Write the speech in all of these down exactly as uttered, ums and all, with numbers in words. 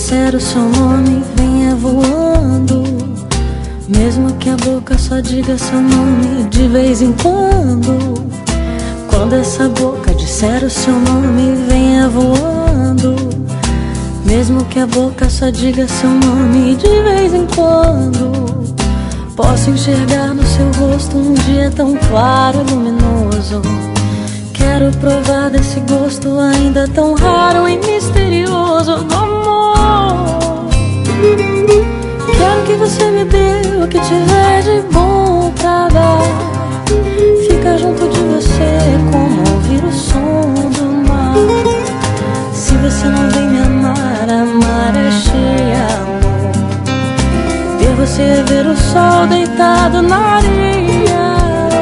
disser o seu nome, venha voando. Mesmo que a boca só diga seu nome de vez em quando. Quando essa boca disser o seu nome, venha voando. Mesmo que a boca só diga seu nome de vez em quando. Posso enxergar no seu rosto um dia tão claro e luminoso. Quero provar desse gosto ainda tão raro e misterioso do amor. Quero que você me dê o que tiver de bom pra dar. Ficar junto de você como ouvir o som do mar. Se você não vem me amar, amar é cheia, amor. Ter você é ver o sol deitado na areia.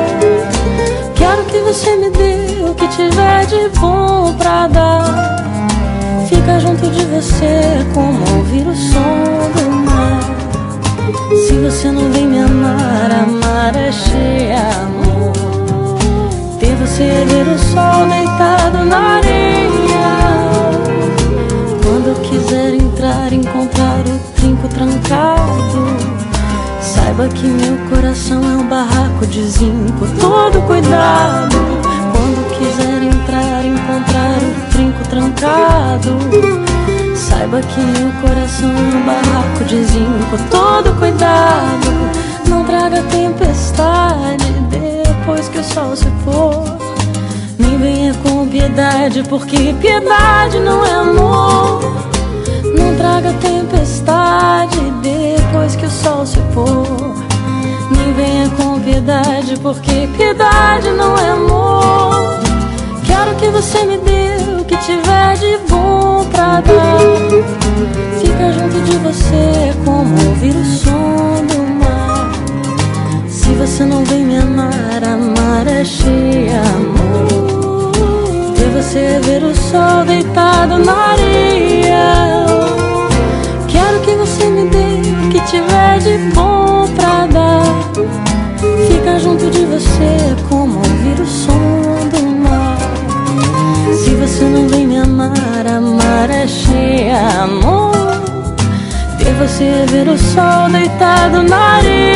Quero que você me dê o que tiver de bom pra dar. Ficar junto de você como ouvir o som do mar. Se você não vem me amar, amar é cheia, amor. Ter você é ver o sol deitado na areia. Quando quiser entrar, encontrar o trinco trancado, saiba que meu coração é um barraco de zinco. Todo cuidado. Quando quiser entrar, encontrar o trinco trancado, saiba que meu coração é um barraco de zinco. Todo cuidado. Não traga tempestade depois que o sol se pôr. Nem venha com piedade, porque piedade não é amor. Não traga tempestade depois que o sol se pôr. Nem venha com piedade, porque piedade não é amor. Quero que você me dê o que tiver de bom pra dar. Fica junto de você como ouvir o som do mar. Se você não vem me amar, amar é cheia, amor. Ver você é ver o sol deitado na areia. Quero que você me dê o que tiver de bom pra dar. Fica junto de você como ouvir o som do mar. Se você não vem me amar, amar é cheia, amor. Ter você é ver o sol deitado na areia.